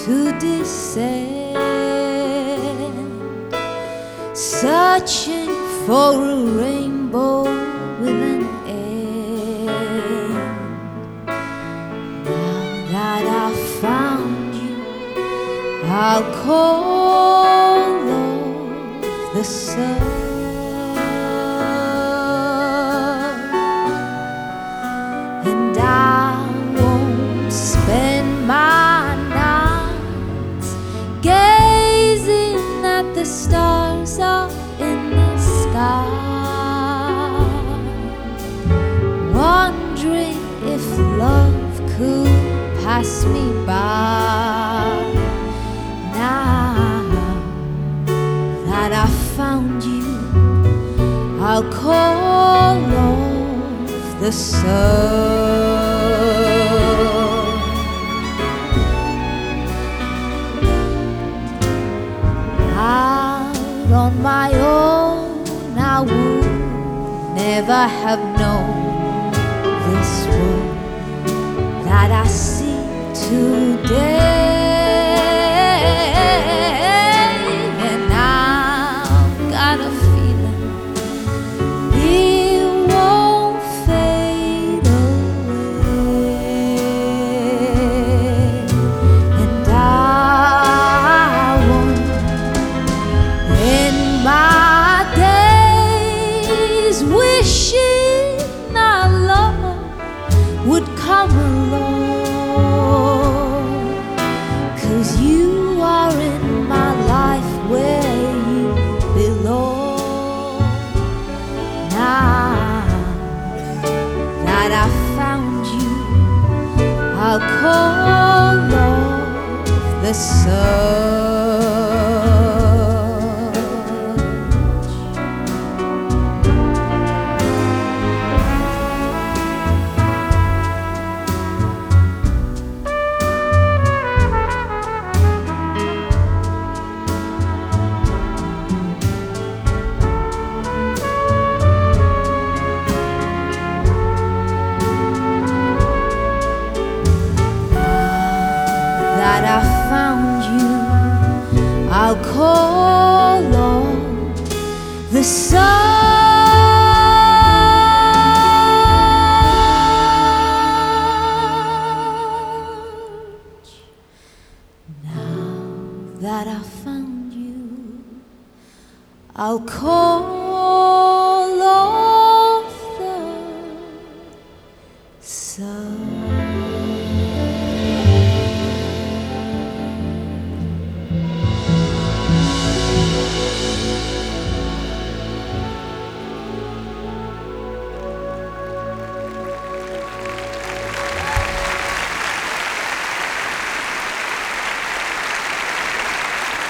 to descend, searching for a rainbow with an end. Now that I've found you, I'll call off the sun, and I won't spend my nights gazing at the stars up in the sky, wondering if love could pass me by. Now that I found you, I'll call off the sun. Out on my own, I would never have known this world that I see today. And I've got a feeling it won't fade away. And I won't end my days wishing our love would come along, 'cause you are in my life where you belong. Now that I found you, I'll call off the sun. That I found you, I'll call on the sun. Now that I found you, I'll call